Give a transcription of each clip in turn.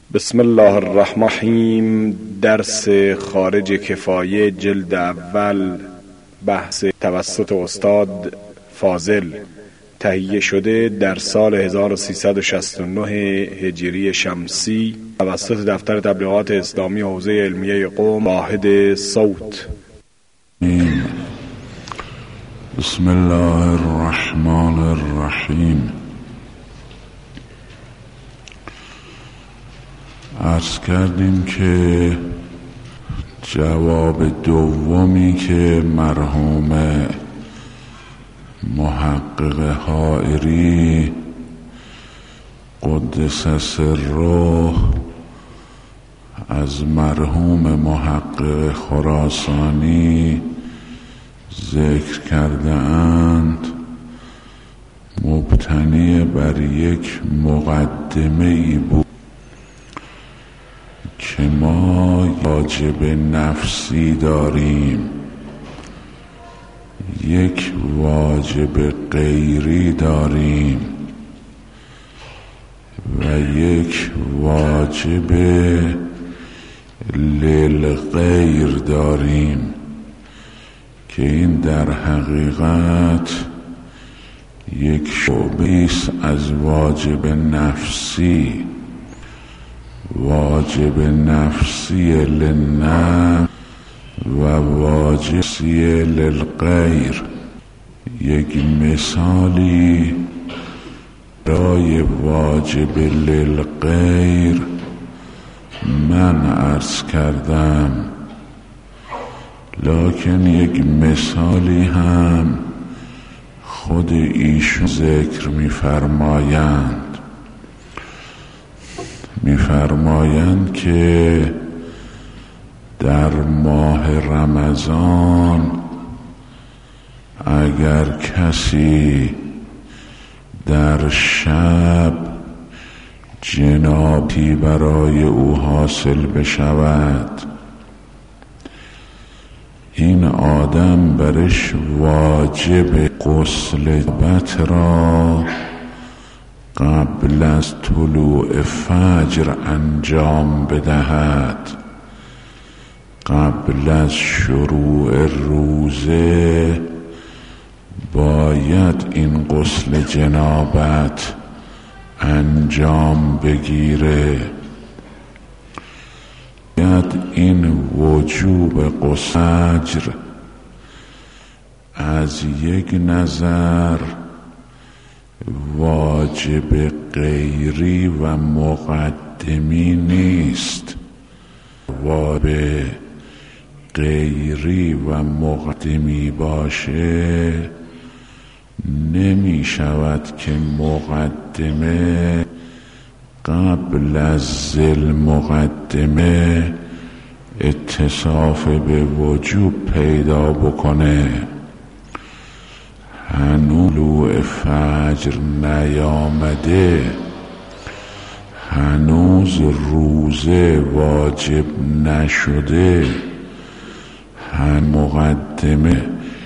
بسم الله الرحمن الرحیم. درس خارج کفایه جلد اول، بحث توسط استاد فاضل، تهیه شده در سال 1369 هجری شمسی توسط دفتر تبلیغات اسلامی حوزه علمیه قم، واحد صوت. بسم الله الرحمن الرحیم. عرض کردیم که جواب دومی که مرحوم محقق حائری قدس سره از مرحوم محقق خراسانی ذکر کرده اند مبتنی بر یک مقدمه ای بود که ما واجب نفسی داریم، یک واجب غیری داریم و یک واجب للغیر داریم که این در حقیقت یک شعبه است از واجب نفسی. واجب نفسی للنفس و واجبی للغیر. یک مثالی برای واجب للغیر من عرض کردم، لکن یک مثالی هم خود ایشون ذکر می‌فرمایند که در ماه رمضان اگر کسی در شب جنابتی برای او حاصل بشود، این آدم برش واجب غسل جنابت را قبل از طلوع فجر انجام بدهد. قبل از شروع روزه باید این غسل جنابت انجام بگیره. باید این وجوب غسل از یک نظر واجب غیری و مقدمی نیست. واجب غیری و مقدمی باشه نمی شود که مقدمه قبل از ذل مقدمه اتصاف به وجوب پیدا بکنه. هنوز طلوع فجر نیامده، هنوز روزه واجب نشده، مقدمه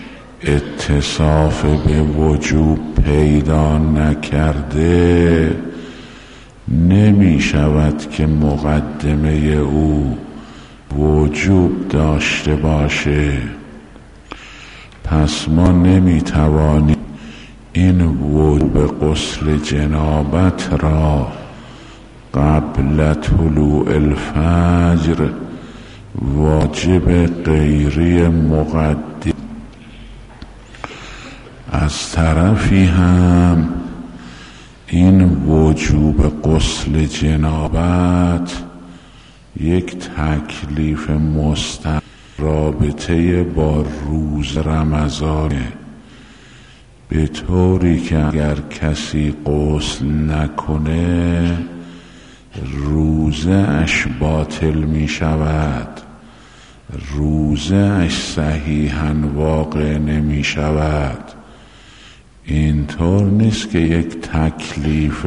اتصاف به وجوب پیدا نکرده، نمی شود که مقدمه او وجوب داشته باشه. پس ما نمی توانیم این وجوب غسل جنابت را قبل طلوع الفجر واجب غیری مقدم. از طرفی هم این وجوب غسل جنابت یک تکلیف مستقیم رابطه با روز رمضانه، به طوری که اگر کسی غسل نکنه روزه اش باطل می شود، روزه اش صحیحاً واقع نمی شود. اینطور نیست که یک تکلیف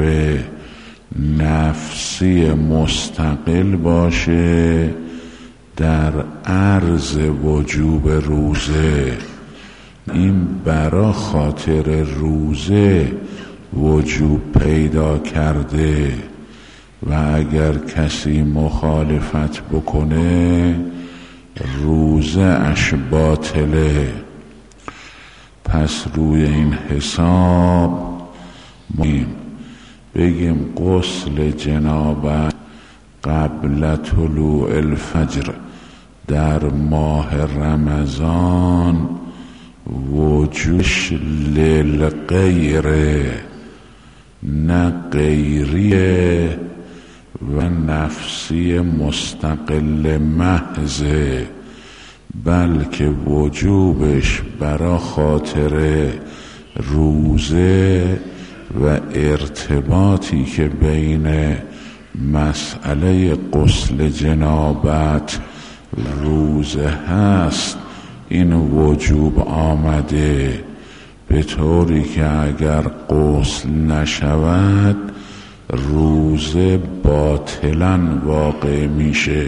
نفسی مستقل باشه در عرض وجوب روزه. این برا خاطر روزه وجوب پیدا کرده و اگر کسی مخالفت بکنه روزه اش باطله. پس روی این حساب بگیم غسل جنابت قبل طلوع الفجر در ماه رمضان وجوش للغیره، نه غیریه و نفسی مستقل محضه، بلکه وجوبش برا خاطر روزه و ارتباطی که بین مسئله غسل جنابت روزه هست این وجوب آمده، به طوری که اگر غسل نشود روزه باطلاً واقع میشه.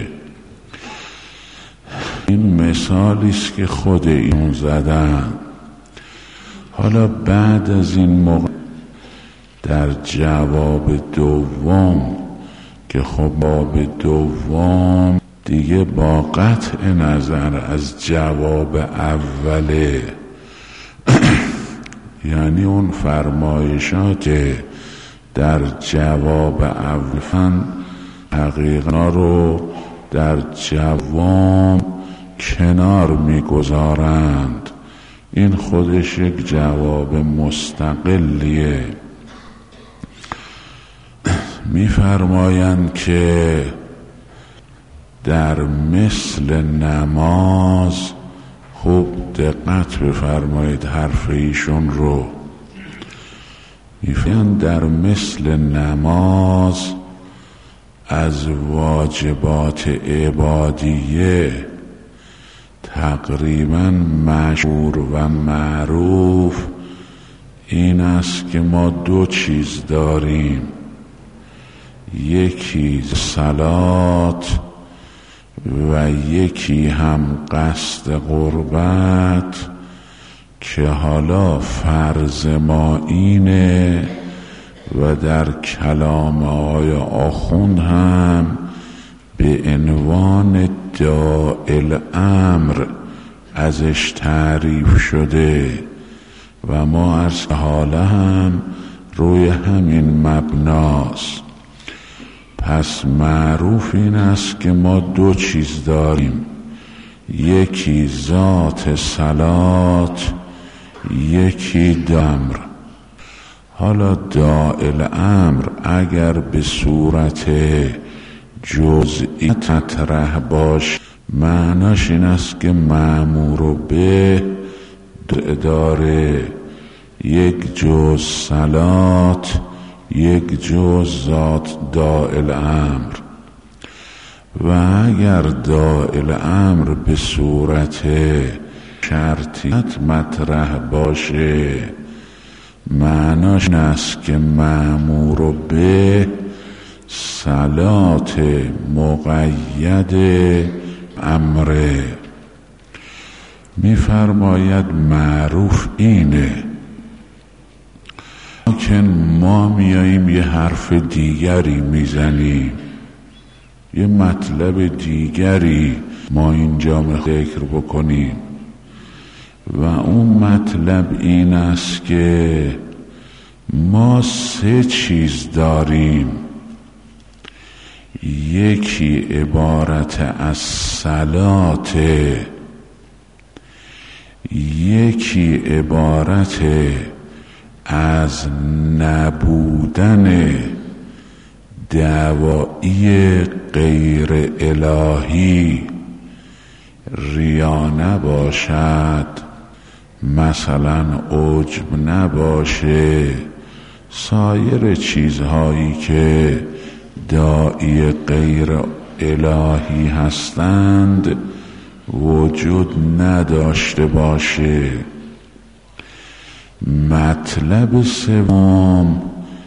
این مثالی است که خود این زدن. حالا بعد از این موقع در جواب دوم که خب باب دوم دیگه با قطع نظر از جواب اوله یعنی اون فرمایشات در جواب اول حقیقا رو در جواب کنار میگذارند. این خودش یک جواب مستقلیه. میفرمایند که در مثل نماز، خوب دقت بفرمایید حرف ایشون رو، میفرمایند در مثل نماز از واجبات عبادیه تقریبا مشهور و معروف این است که ما دو چیز داریم، یکی صلات و یکی هم قصد قربت، که حالا فرض ما اینه و در کلام آقای آخوند هم به عنوان داعی امر ازش تعریف شده و ما از حالا هم روی همین مبناست. پس معروف این است که ما دو چیز داریم، یکی ذات صلات، یکی دمر. حالا داعی امر اگر به صورت جزئی مطرح باش معناش این است که مأمور به داره، یک جز صلات یک جز ذات داعی امر. و اگر داعی امر به صورت شرطیت مطرح باشه معناش این است که مأمور به صلات مقید امره. میفرماید معروف اینه، لیکن ما میاییم یه حرف دیگری میزنیم، یه مطلب دیگری ما اینجا ذکر بکنیم و اون مطلب این است که ما سه چیز داریم، یکی عبارت از صلات، یکی عبارت از نبودن دعوایی غیر الهی، ریا نباشد، مثلا عجب نباشه، سایر چیزهایی که داعی غیر الهی هستند وجود نداشته باشه. مطلب سوم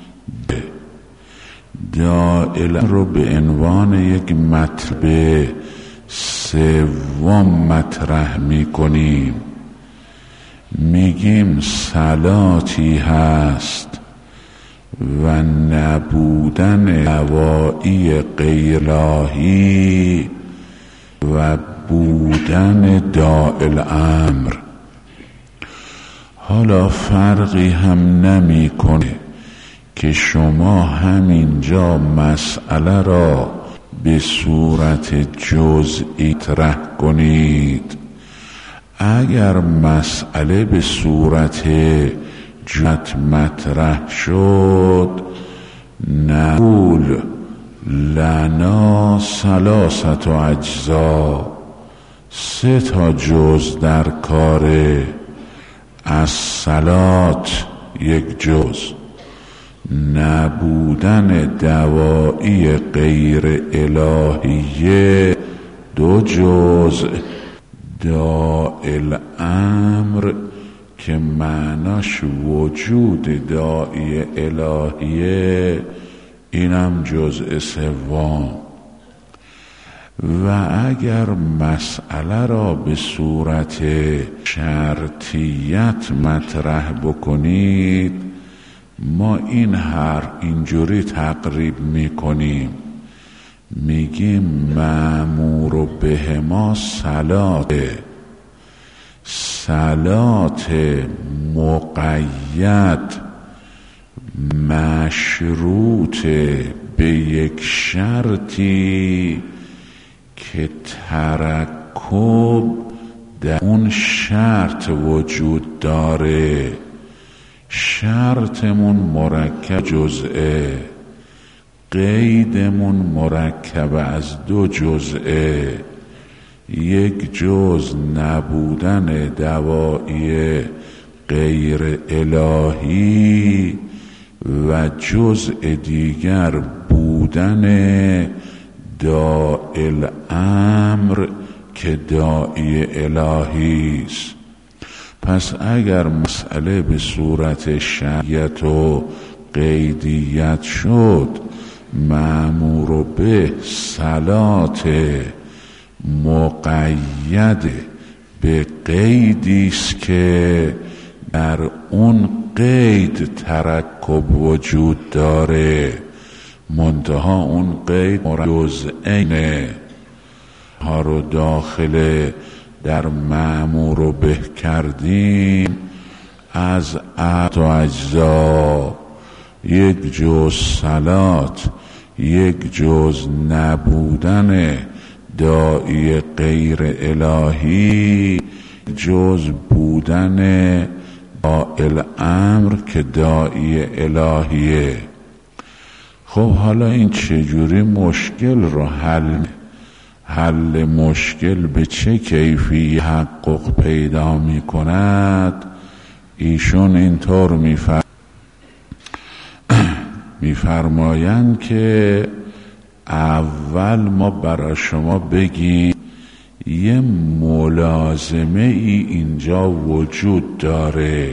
داعی رو به عنوان یک مطلب سوم مطرح میکنیم، میگیم صلاتی هست و نبودن دوایی غیر الهی و بودن داعی الامر. حالا فرقی هم نمی‌کنه که شما همینجا مسئله را به صورت جزئی طرح کنید. اگر مسئله به صورت جزئی مطرح شد، نقول لنا ثلاثة اجزا، 3 جز در کاره. از صلات 1 جز، نبودن دوایی غیر الهیه 2 جز، داعی الامر که معناش وجود داعی الهیه اینم جزء 3. و اگر مسئله را به صورت شرطیت مطرح بکنید، ما اینجوری تقریب میکنیم، میگیم مأمور بهما صلات مقید مشروط به یک شرطی که ترکب در اون شرط وجود داره. شرطمون مرکب جزئه، قیدمون مرکب از 2 جزئه. 1 جز نبودن دوایی غیر الهی و جزء دیگر بودن داعی الامر که داعی الهی است. پس اگر مسئله به صورت شرطیت و قیدیت شد، مأمور به صلات مقید به قیدی است که در اون قید ترکب وجود داره، منتها اون قید جزئینه ها رو داخل در مأمور به کردیم. از اجزا 1 جز صلات، 1 جز نبودن داعی غیر الهی، جز بودن داعی الامر که داعی الهیه. خب حالا این چجوری مشکل رو حل مشکل به چه کیفی تحقق پیدا می کند؟ ایشون اینطور میفرمایند که اول ما برای شما بگیم یه ملازمه ای اینجا وجود داره.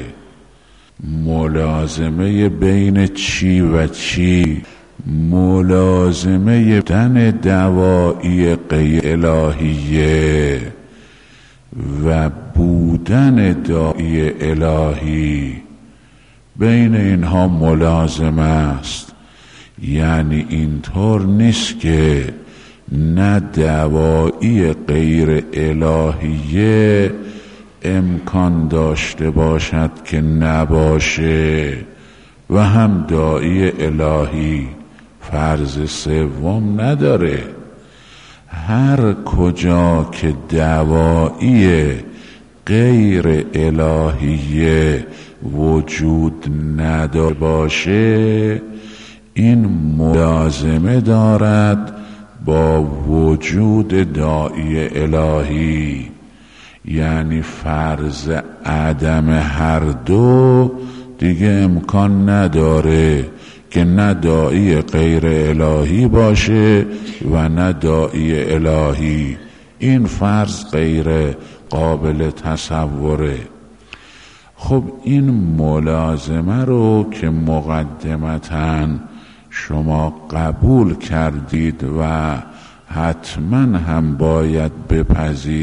ملازمه بین چی و چی؟ ملازمه بودن دوایی غیر الهیه و بودن داعی الهی، بین اینها ملازمه است. یعنی اینطور نیست که نه دوایی غیر الهیه امکان داشته باشد که نباشه و هم داعی الهی فرض 3 نداره. هر کجا که دوایی غیر الهیه وجود ندار باشه، این ملازمه دارد با وجود داعی الهی. یعنی فرض عدم هر دو دیگه امکان نداره که نه داعی غیر الهی باشه و نه داعی الهی. این فرض غیر قابل تصوره. خب این ملازمه رو که مقدمتاً شما قبول کردید و حتما هم باید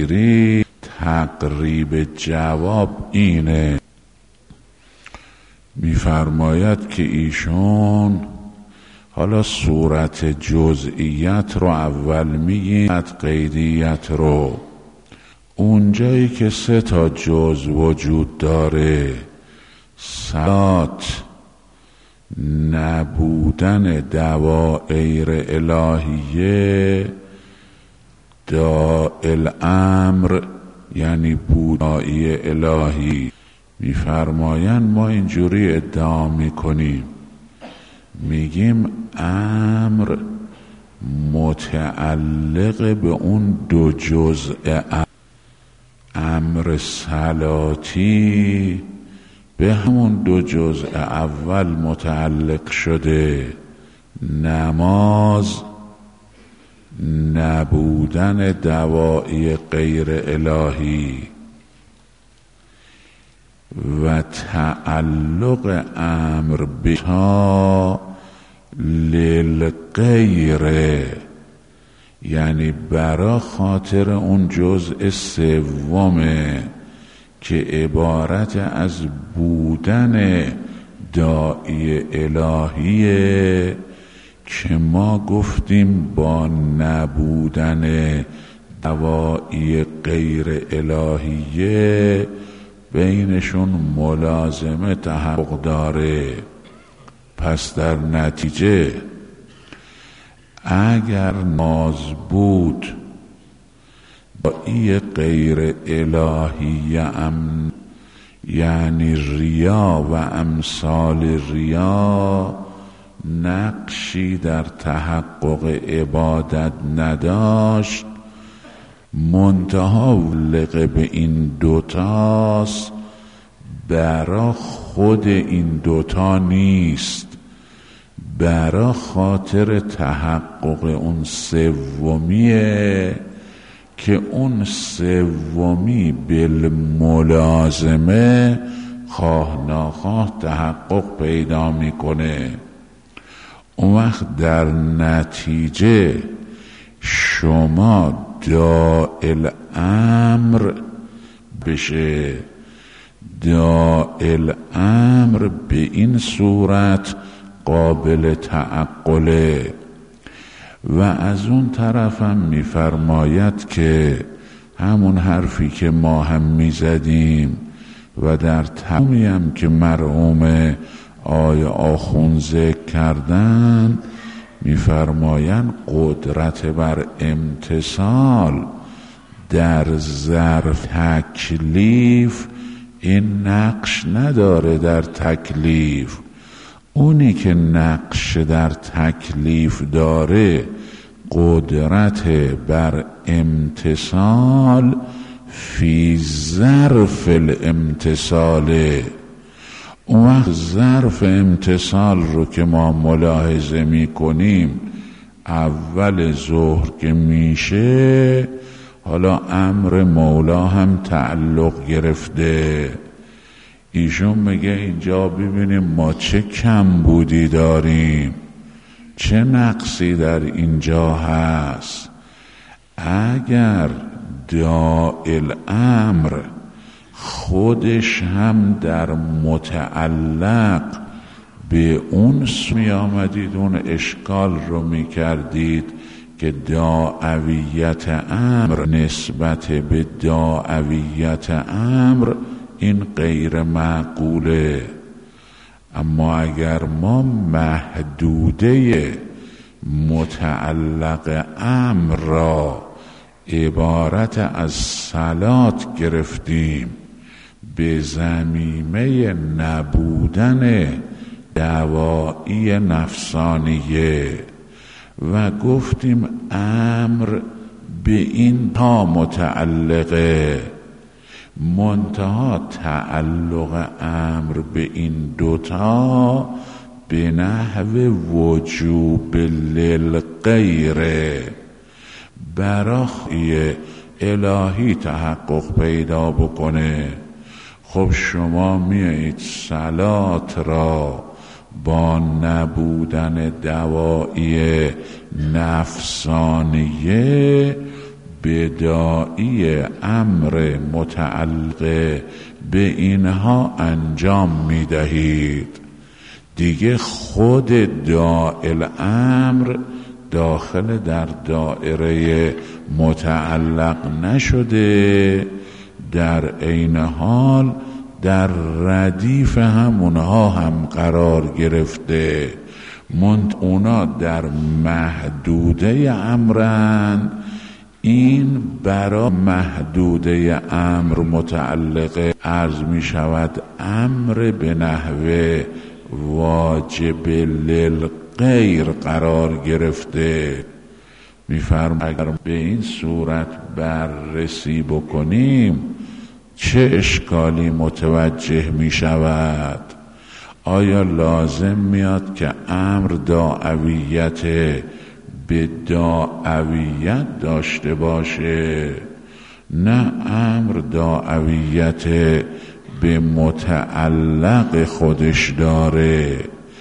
بپذیرید، تقریب جواب اینه میفرماید که ایشون حالا صورت جزئیت رو اول میگیم، غیریت رو. اونجایی که 3 جزء وجود داره، صلات، نبودن دوائر الهیه، دائل امر یعنی بودایی الهی. میفرمایند ما اینجوری ادعا میکنیم، میگیم امر متعلق به اون 2 جزء، امر صلاتی به همون 2 جزء اول متعلق شده، نماز، نبودن دواعی غیر الهی و تعلق امر بها للغیر، یعنی برا خاطر اون جزء 3 که عبارت از بودن داعی الهیه، که ما گفتیم با نبودن دواعی غیر الهیه بینشون ملازمه تحقق داره. پس در نتیجه اگر ناز بود داعی غیر الهی یعنی ریا و امثال ریا نقشی در تحقق عبادت نداشت، منتها لقب به این 2 تاست، برا خود این 2 نیست، برا خاطر تحقق اون 3 که اون 3 بالملازمه خواه ناخواه تحقق پیدا میکنه. اون وقت در نتیجه شما دائل امر بشه. دائل امر به این صورت قابل تعقله. و از اون طرف هم میفرماید که همون حرفی که ما هم میزدیم و در تمامی هم که مرحوم آیه آخوند ذکر کردن، میفرمایند قدرت بر امتثال در ظرف تکلیف این نقش نداره. در تکلیف اونی که نقش در تکلیف داره قدرت بر امتثال فی ظرف الامتثاله. اون وقت ظرف امتثال رو که ما ملاحظه می کنیم، اول ظهر که میشه حالا امر مولا هم تعلق گرفته. ایشون میگه اینجا ببینیم ما چه کم بودی داریم، چه نقصی در اینجا هست. اگر دائل امر خودش هم در متعلق به اون می آمدید، اون اشکال رو می کردید که داعویت امر نسبت به داعویت امر این غیر معقوله. اما اگر ما محدوده متعلق امر را عبارت از صلات گرفتیم به ضمیمه نبودن دواعی نفسانیه و گفتیم امر به این تا متعلقه، منتها تعلق امر به این 2 به نحو وجوب للغیره برای الهی تحقق پیدا بکنه. خب شما میایید صلات را با نبودن دواعی نفسانیه بداعی امر متعلق به اینها انجام میدهید. دیگه خود داعی الامر داخل در دایره متعلق نشده، در عین حال در ردیف همونها هم قرار گرفته. اونا در محدوده امرن، این برای محدوده امر متعلقه. عرض می شود امر به نحوه واجب للغیر قرار گرفته. میفرم اگر به این صورت بررسی بکنیم چه اشکالی متوجه می شود؟ آیا لازم میاد که امر داعویت به داعویت داشته باشه؟ نه، امر داعویت به متعلق خودش داره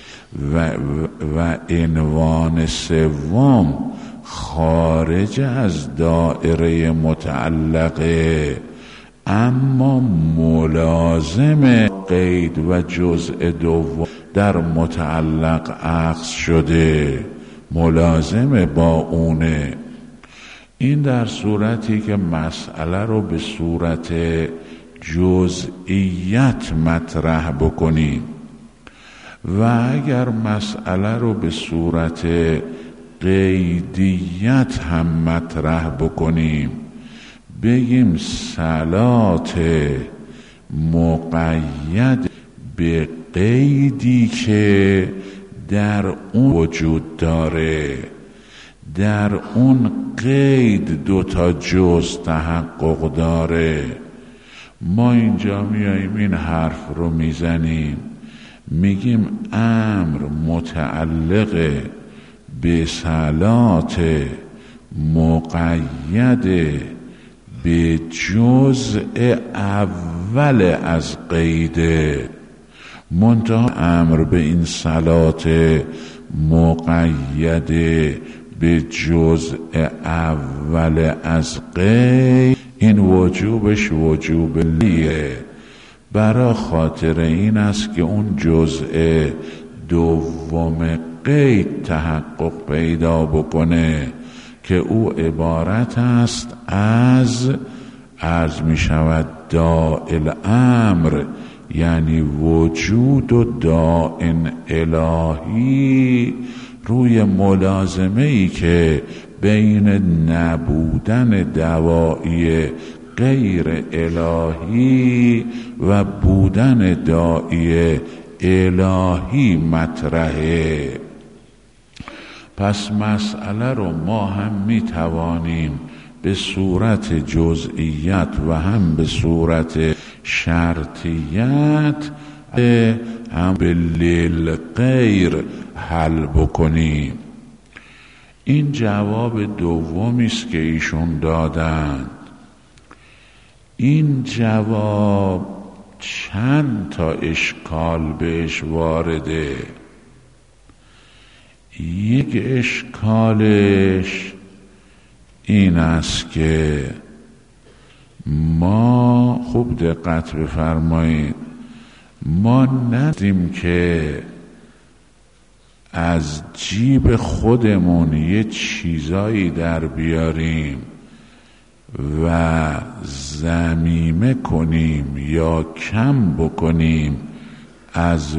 و عنوان سوم خارج از دایره متعلقه، اما ملازم قید و جزء دوم در متعلق عکس شده، ملازم با اونه. این در صورتی که مسئله رو به صورت جزئیت مطرح بکنیم و اگر مسئله رو به صورت قیدیت هم مطرح بکنیم، بگیم صلات مقید به قیدی که در اون وجود داره، در اون قید دوتا جز تحقق داره. ما اینجا میاییم این حرف رو میزنیم، میگیم امر متعلق به صلات مقید به جزء اول از قیده، منتها امر به این صلات مقید به جزء اول از قید این وجوبش وجوب لیه. برای خاطر این است که اون جزء دوم قید تحقق پیدا بکنه که او عبارت است از عرض می شود داعی الامر، یعنی وجود و داعی الهی روی ملازمه ای که بین نبودن دواعی غیر الهی و بودن داعی الهی مطرحه. پس مسئله رو ما هم می توانیم به صورت جزئیت و هم به صورت شرطیت هم به للغیر حل بکنیم. این جواب دومی است که ایشون دادند. این جواب چند تا اشکال بهش وارده. یک اشکالش این است که ما خوب دقت بفرمایید، ما ندیم که از جیب خودمون یه چیزایی در بیاریم و ضمیمه کنیم یا کم بکنیم از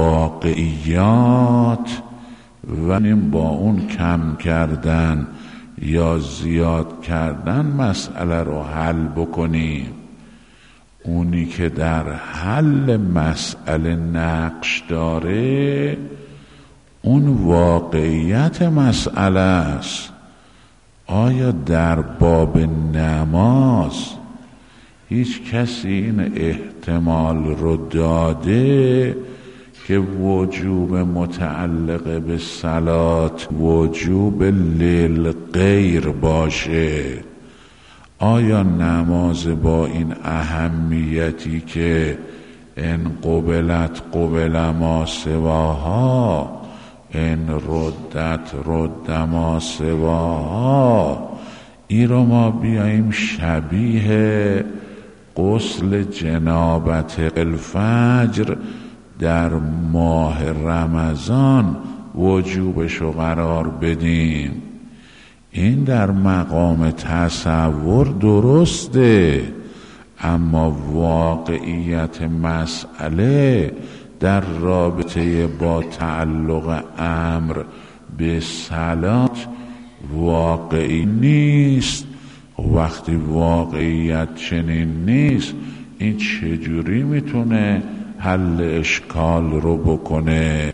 واقعیات و با اون کم کردن یا زیاد کردن مسئله رو حل بکنیم. اونی که در حل مسئله نقش داره اون واقعیت مسئله است. آیا در باب نماز هیچ کسی این احتمال رو داده که وجوب متعلق به صلات وجوب للغیر باشه؟ آیا نماز با این اهمیتی که ان قبلت قبل ما سواها ان ردت رد ما سواها، این رو ما بیاییم شبیه غسل جنابت الفجر در ماه رمضان وجوبشو قرار بدیم. این در مقام تصور درسته، اما واقعیت مسئله در رابطه با تعلق امر به صلات واقعی نیست. وقتی واقعیت چنین نیست، این چجوری میتونه حل اشکال رو بکنه؟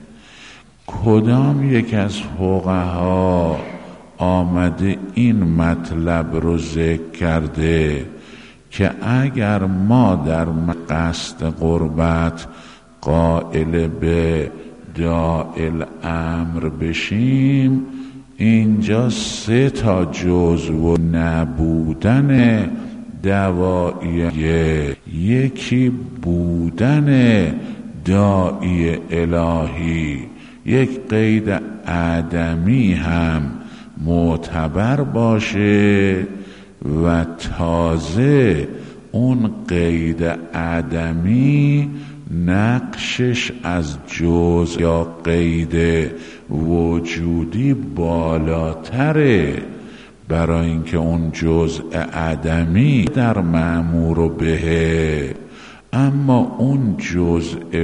کدام یک از فقها آمده این مطلب رو ذکر کرده که اگر ما در قصد قربت قائل به داعی امر بشیم، اینجا 3 جزء نبودن دوائیه، یکی بودن داعی الهی، یک قید آدمی هم معتبر باشه و تازه اون قید آدمی نقشش از جزء یا قید وجودی بالاتره، برای اینکه اون جزء آدمی در مأمور به، اما اون جزء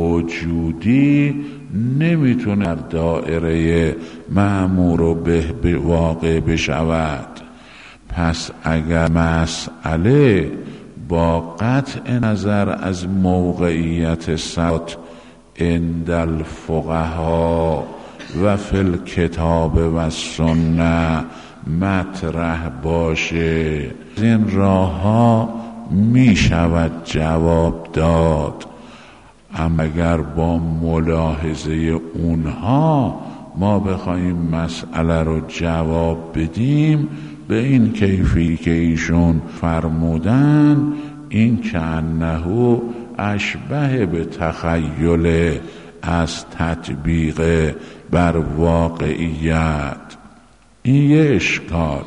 وجودی نمیتونه در دایره مأمور به واقع بشود. پس اگر مسئله با قطع نظر از موقعیت صلات عند الفقها و فی الکتاب و سنه مطرح باشه، این راه ها می شود جواب داد. اما اگر با ملاحظه اونها ما بخوایم مسئله رو جواب بدیم به این کیفی که ایشون فرمودن، این که انه اشبه به تخیل از تطبیق بر واقعیت. این یه اشکال.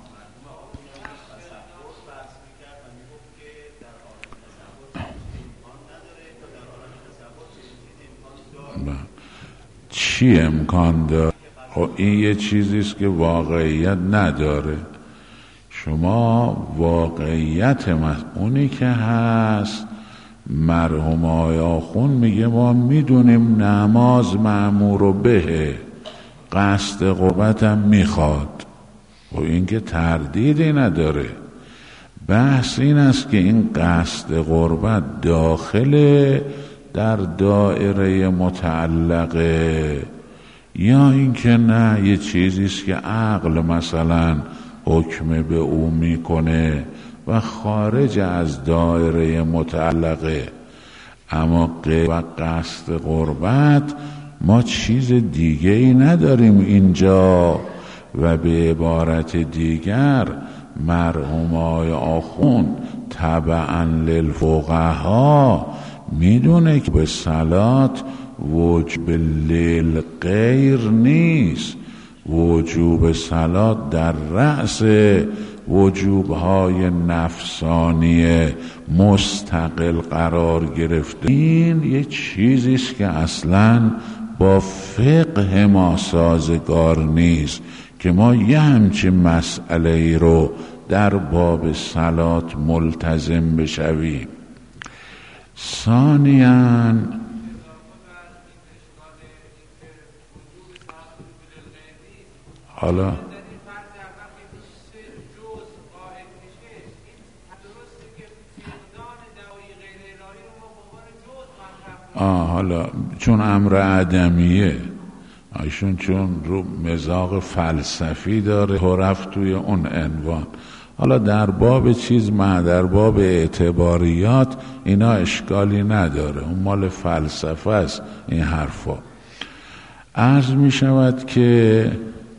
چی امکان داره؟ خب این یه چیزیست که واقعیت نداره. شما واقعیت اونی که هست، مرحوم آقای آخون میگه ما میدونیم نماز مأمور به، قصد قربت هم میخواد، و این که تردیدی نداره. بحث این است که این قصد قربت داخله در دایره متعلقه یا اینکه نه یه چیزیست که عقل مثلا حکم به او میکنه و خارج از دایره متعلقه. اما و قصد قربت ما چیز دیگه ای نداریم اینجا. و به عبارت دیگر مرحوم آقای آخون تبعا للفقها میدونه که به صلات وجوب لیل غیر نیست، وجوب صلات در رأس وجوبهای نفسانی مستقل قرار گرفته. این یه چیزیست که اصلاً با فقه ما سازگار نیست که ما یه همچین مسئله ای رو در باب صلات ملتزم بشویم. ثانیاً حالا حالا چون امر عدمیه، ایشون چون رو مزاق فلسفی داره و رفت توی اون عنوان. حالا در باب در باب اعتباریات اینا اشکالی نداره، اون مال فلسفه است این حرفا. عرض می شود که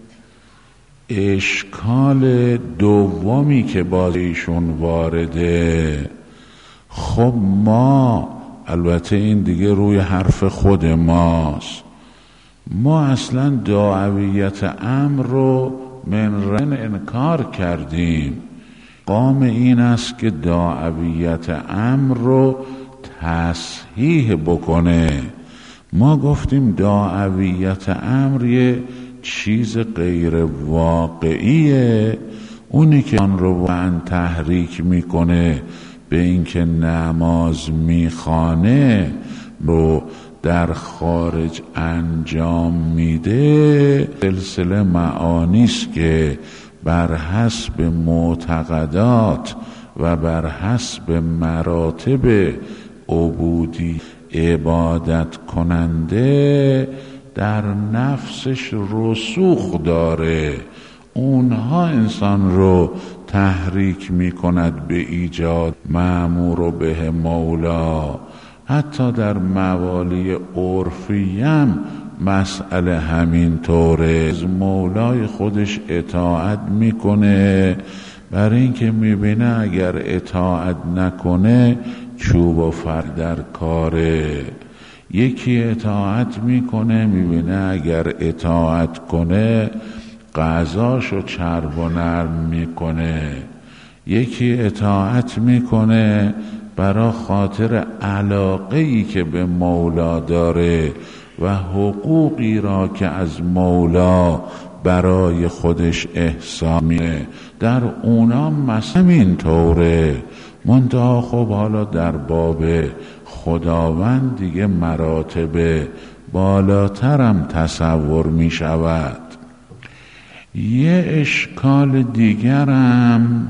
اشکال دومی که باز ایشون وارده، خب ما البته این دیگه روی حرف خود ماست، ما اصلا دعویت امر رو من رن انکار کردیم اشقام این است که داعیت امر رو تصحیح بکنه. ما گفتیم داعیت امر یه چیز غیر واقعیه، اونی که آن رو تحریک میکنه به اینکه نماز میخوانه رو در خارج انجام میده، سلسله معانی است که بر حسب معتقدات و بر حسب مراتب عبودی عبادت کننده در نفسش رسوخ داره. اونها انسان رو تحریک میکند به ایجاد مأمور به مولا. حتی در موالی عرفیم مسئله همین طوره. از مولای خودش اطاعت میکنه برای اینکه میبینه اگر اطاعت نکنه چوب و فر در کاره. یکی اطاعت میکنه میبینه اگر اطاعت کنه قضاشو چرب و نرم میکنه. یکی اطاعت میکنه برای خاطر علاقه‌ای که به مولا داره و حقوقی را که از مولا برای خودش احسان میده. در اونا مثلا این طوره. منتها خب حالا در باب خداوند دیگه مراتب بالاترم تصور می شود. یه اشکال دیگرم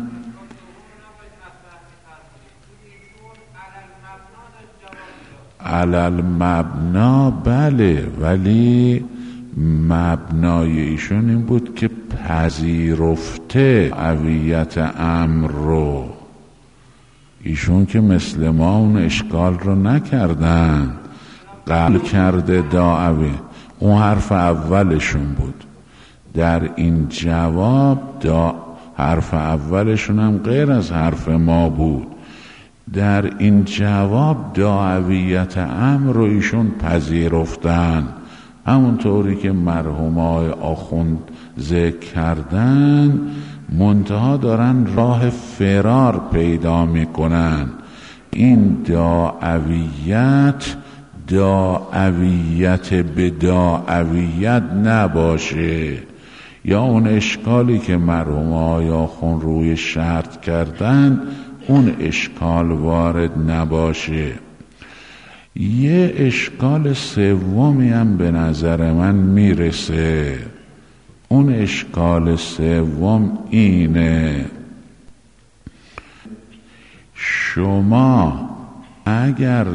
علل مبنا، بله، ولی مبنای ایشون این بود که پذیرفته داعیت امر رو. ایشون که مثل ما اون اشکال رو نکردن، قبل کرده داعیه. اون حرف اولشون بود. در این جواب حرف اولشون هم غیر از حرف ما بود. در این جواب داعیت امر رو ایشون پذیرفتن، همونطوری که مرحومای آخوند ذکر کردن. منتها دارن راه فرار پیدا میکنن. این داعیت به داعیت نباشه، یا اون اشکالی که مرحومای آخوند روی شرط کردن اون اشکال وارد نباشه. یه اشکال سومی هم به نظر من میرسه. اون اشکال سوم اینه: شما اگر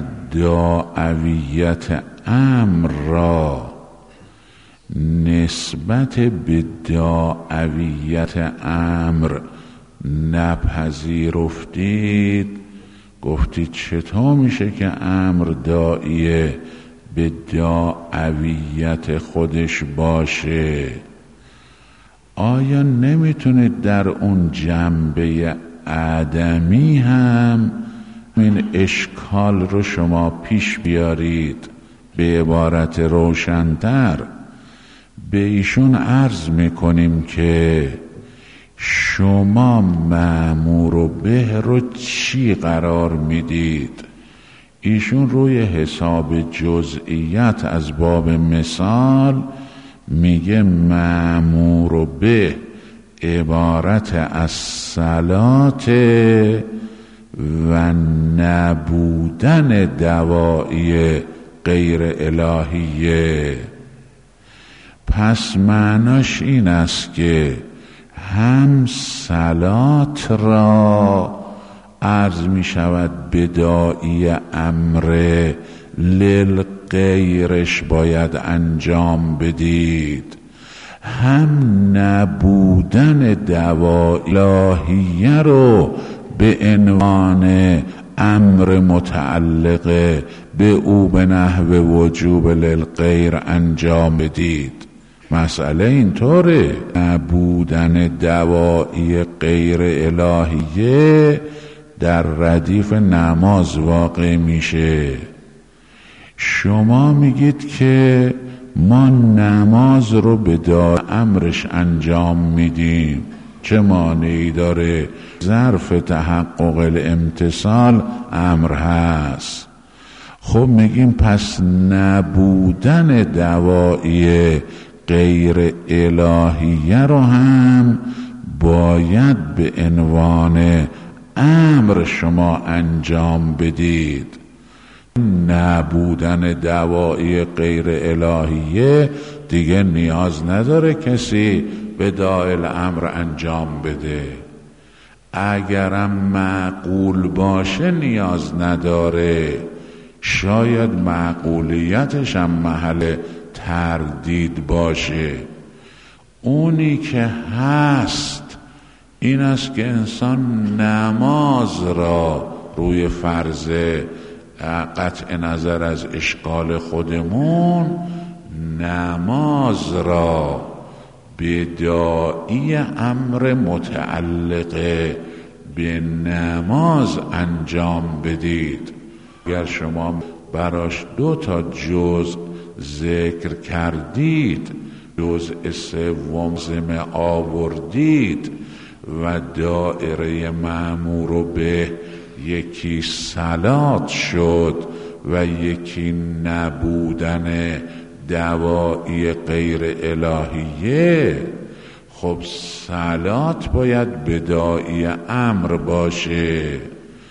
داعیت امر را نسبت به داعیت امر نپذیرفتید، گفتید چطور میشه که امر داعیه به داعیت خودش باشه؟ آیا نمیتونید در اون جنبه آدمی هم این اشکال رو شما پیش بیارید؟ به عبارت روشن‌تر به ایشون عرض میکنیم که شما مأمور به رو چی قرار میدید؟ ایشون روی حساب جزئیات از باب مثال میگه مأمور به عبارت از صلات و نبودن دواعی غیر الهیه. پس معناش این است که هم صلات را عرض می شود بداعی امر للغیرش باید انجام بدید، هم نبودن دواعی الهیه رو به عنوان امر متعلق به او به نحو وجوب للغیر انجام بدید. مسئله اینطوره. نبودن دواعی غیر الهیه در ردیف نماز واقع میشه. شما میگید که ما نماز رو به داعی امرش انجام میدیم، چه مانعی داره؟ ظرف تحقق الامتصال امر هست. خب میگیم پس نبودن دوایی غیر الهیه رو هم باید به عنوان امر شما انجام بدید. نبودن دوایی غیر الهیه دیگه نیاز نداره کسی به داعی الامر انجام بده. اگرم معقول باشه نیاز نداره، شاید معقولیتش هم محل تردید باشه. اونی که هست این است که انسان نماز را روی فرض قطع نظر از اشکال خودمون نماز را به داعی امر متعلق به نماز انجام بدید. اگر شما براش 2 جزء ذکر کردید، جزء سوم آوردید و دایره مأمور به یکی صلات شد و یکی نبودن دوایی غیر الهیه، خب صلات باید بداعی امر باشه،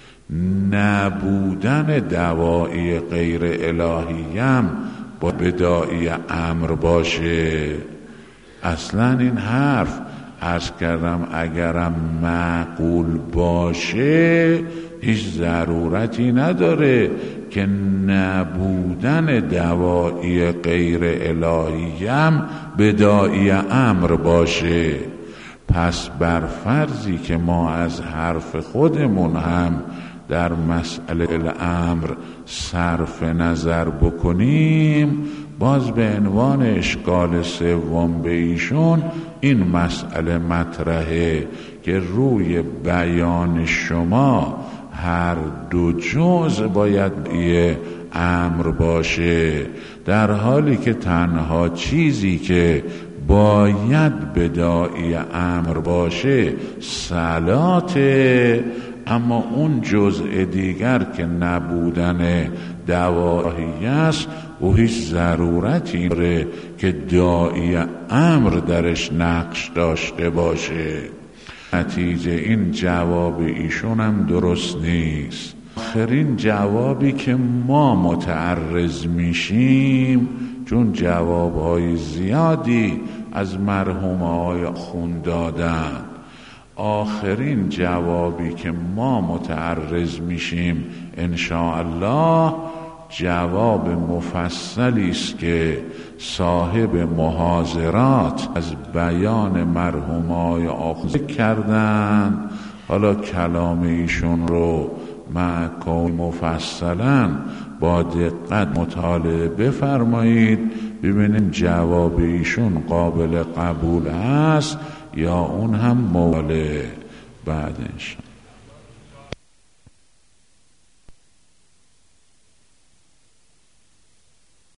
نبودن دوایی غیر الهیه هم باید بداعی امر باشه. اصلا این حرف عرض کردم اگرم معقول باشه هیچ ضرورتی نداره که نبودن دوایی غیر الهی هم بداعی امر باشه. پس بر فرضی که ما از حرف خودمون هم در مسئله الامر صرف نظر بکنیم، باز به عنوان اشکال سوم به ایشون این مسئله مطرحه که روی بیان شما هر 2 جزء باید یه امر باشه، در حالی که تنها چیزی که باید بداعی امر باشه صلاته، اما اون جزء دیگر که نبودن دوایی است و هیچ ضرورتی داره که داعی امر درش نقش داشته باشه. نتیجه این جواب ایشون هم درست نیست. آخرین جوابی که ما متعرض میشیم، چون جوابهای زیادی از مرحومهای خون دادن، آخرین جوابی که ما متعرض میشیم انشاءالله جواب مفصلی است که صاحب محاضرات از بیان مرحومای آخوذ کردند. حالا کلام ایشون رو معکو مفصلا با دقت مطالعه بفرمایید، ببینیم جواب ایشون قابل قبول هست یا اون هم موله بعدش.